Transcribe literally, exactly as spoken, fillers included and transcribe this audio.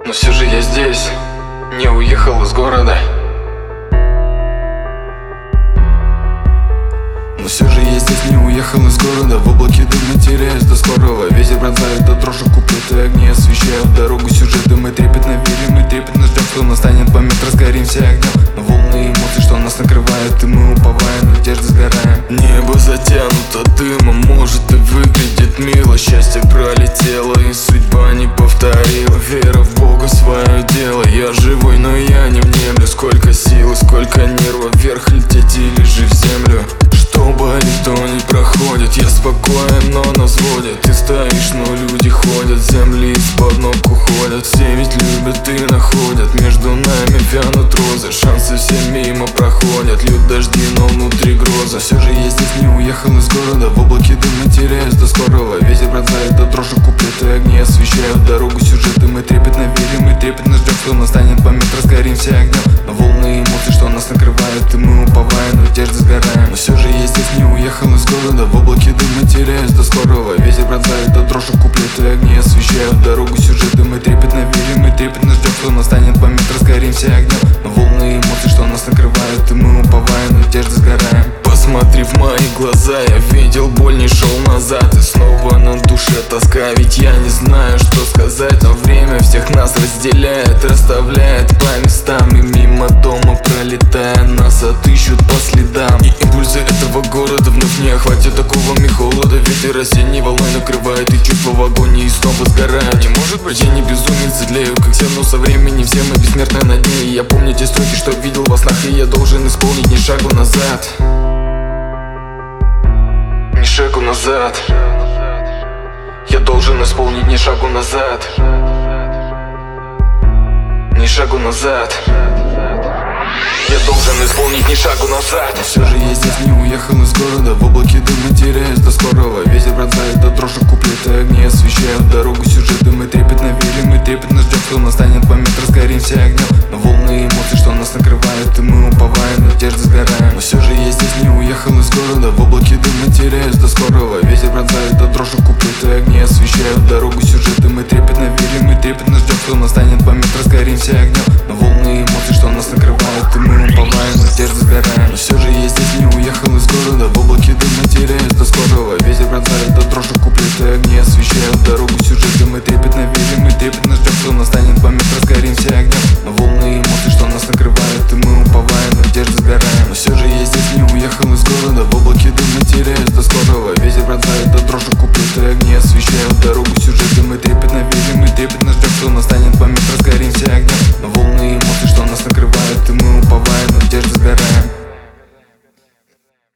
Но все же я здесь, не уехал из города. Но все же я здесь, не уехал из города. В облаке дыма теряюсь до скорого. Ветер пронзает до дрожи куплеты, огни освещают дорогу сюжеты. Мы трепетно верим, мы трепетно ждем, что настанет момент, разгоримся огнем. Но волны эмоций, что нас накрывают, и мы уповаем, надежды сгораем. Небо затянуто дымом, может и выглядит мило. Счастье пролетело, и судьба не повторила. Вера в Бога, свое дело. Я живой, но я не внемлю. Сколько силы, сколько нервов, вверх лететь или же в землю. Что болит, то не проходит. Я спокоен, но нас водит. Ты стоишь, но люди ходят. Земли из-под ног уходят. Все ведь любят и находят. Между нами вянут розы. Шансы все мимо проходят. Льют дожди, но внутри гроза. Все же я здесь, не уехал из города. В облаке дыма теряюсь до скорого. Ветер пронзает до дрожи куплеты, огни освещают дорогу сюжеты. Мы трепетно верим, мы трепетно ждем, что настанет момент, разгоримся огнем. Но волны эмоций, что нас накрывают, и мы уповаем, надежды сгораем. Но все же я здесь, не уехал из города. В облаке дыма теряюсь до скорого. Ветер пронзает до дрожи куплеты, огни освещают дорогу сюжеты. Мы трепетно верим, мы трепетно ждем, что настанет момент, разгоримся огнем. Но волны эмоций, что нас накрывают, и мы уповаем, надежды сгораем. Посмотри в мои глаза, я видел боль, не шел назад. И снова на душе тоска, ведь я не знаю, что сказать. Но время всех нас разделяет, расставляет по местам. И мимо дома пролетая, нас отыщут по следам. И импульсы этого города вновь не охватят такого холода. Ветер осенней волной накрывает, и чувства в агонии снова сгорают. Не может быть, я не безумец, тлею как все, но со временем все мы бессмертны на дне. И я помню те строки, что видел во снах, и я должен исполнить ни шагу назад. Ни шагу назад. Я должен исполнить ни шагу назад. Ни шагу назад. Я должен исполнить ни шагу назад. Все же я здесь, не уехал из города. В облаке дыма теряюсь до скорого. Ветер пронзает до дрожи куплеты, огни освещают дорогу сюжеты. Мы трепетно верим, мы трепетно ждем, что настанет момент, разгоримся огнем. Но волны эмоций, что нас накрывают, и мы уповаем, надежды сгораем. Но все же я здесь, не уехал из города. В облаке дыма теряюсь до скорого. Ветер пронзает до дрожи куплеты, огни освещают дорогу сюжеты. Мы трепетно верим, мы трепетно ждем, что настанет момент, разгоримся огнем. Но волны эмоций, что нас накрывают, и мы уповаем, надежды сгораем. Но все же я здесь, не уехал из города. В облаке дыма теряюсь до скорого. Ветер пронзает до дрожи куплеты, огни освещают дорогу сюжеты. Мы трепетно верим, мы трепетно ждем, что настанет момент, разгоримся огнем. Но волны эмоций, что нас накрывают, и мы уповаем, надежды сгораем. Но все же я здесь, не уехал из города. В облаке дыма теряюсь до скорого. Ветер пронзает до дрожи куплеты, огни освещают дорогу сюжеты. Мы трепетно верим, мы трепетно ждем, что настанет момент, разгоримся огнем.